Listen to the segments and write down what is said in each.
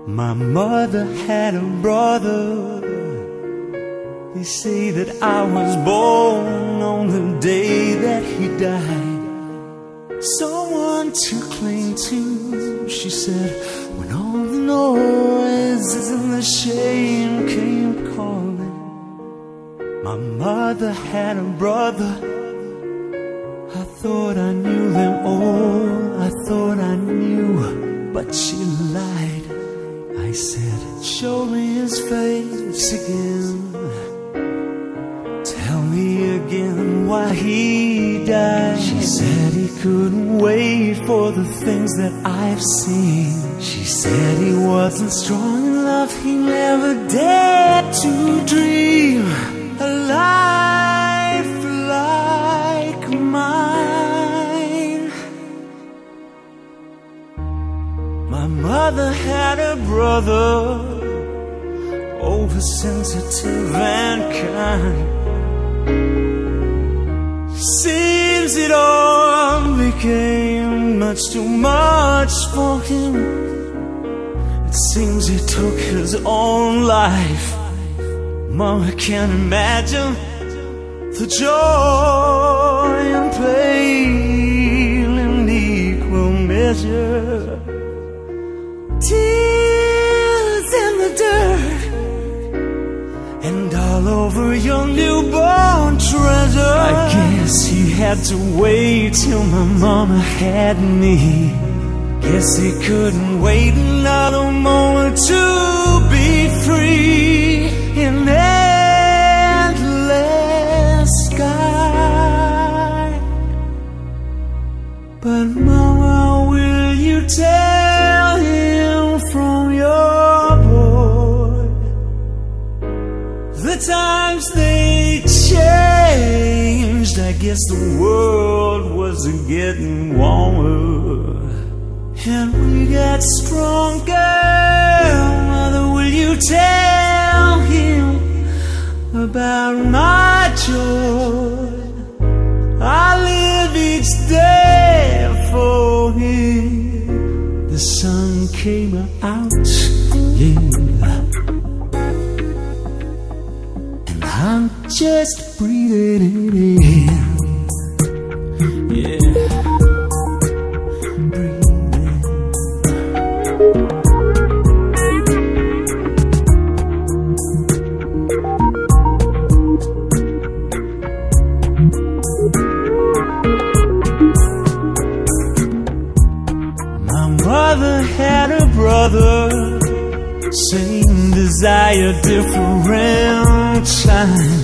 My mother had a brother. They say that I was born on the day that he died. Someone to cling to, she said, when all the noises and the shame came calling. My mother had a brother. I thought I knew them all, I thought I knew, but she lied. I said, show me his face again. Tell me again why he died. She said he couldn't wait for the things that I've seen. She said he wasn't strong enough, he never dared to dream a life like mine. My mother had a brother, oversensitive and kind. Seems it all became much too much for him. It seems he took his own life. Mama can't imagine the joy and pain in equal measure. Tears in the dirt and all over your newborn treasure. I guess he had to wait till my mama had me. Guess he couldn't wait another moment to be free in endless sky. But mama, will you tell him from your boy the times they changed? I guess the world wasn't getting warmer, and we got stronger. Mother, will you tell him about my joy? I live each day for him. The sun came out, yeah, and I'm just breathing it in, yeah. Mother had a brother, same desire, different time.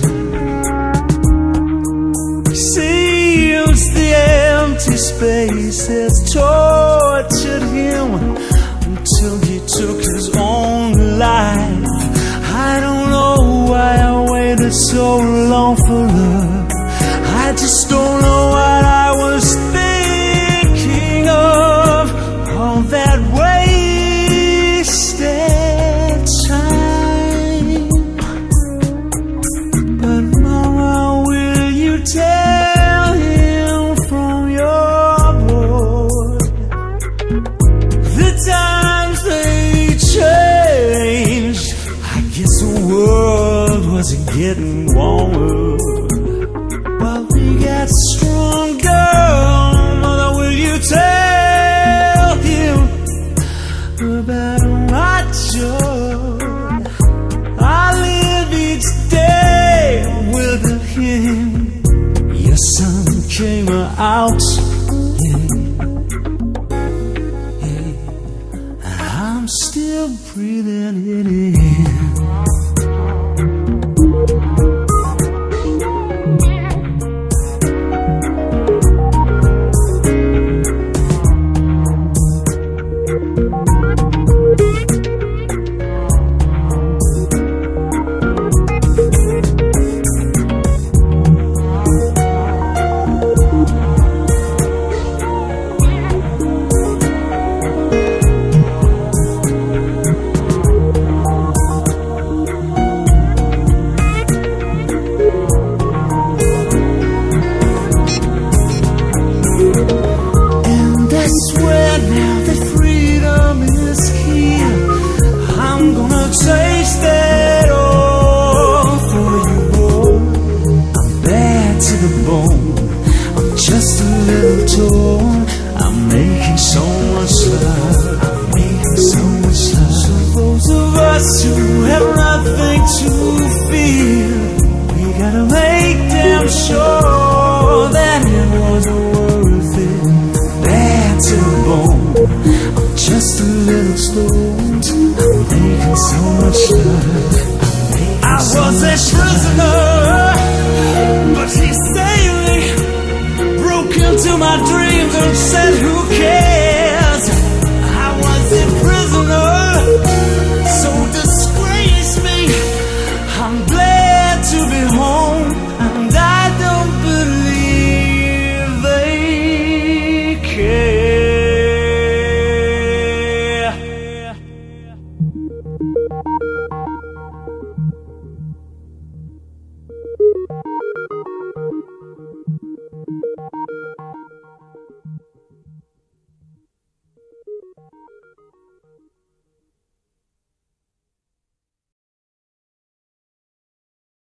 Seems the empty spaces tortured him until he took his own life. I don't know why I waited so long for love. I just don't know what I was thinking of. All that wasted time. But mama, will you tell him from your boy the times they changed? I guess the world wasn't getting warmer, but we got stronger. Mother, will you tell about my joy? I live each day with him. Your sun came out, yeah, yeah. I'm still breathing it in. settled stones, making so much love.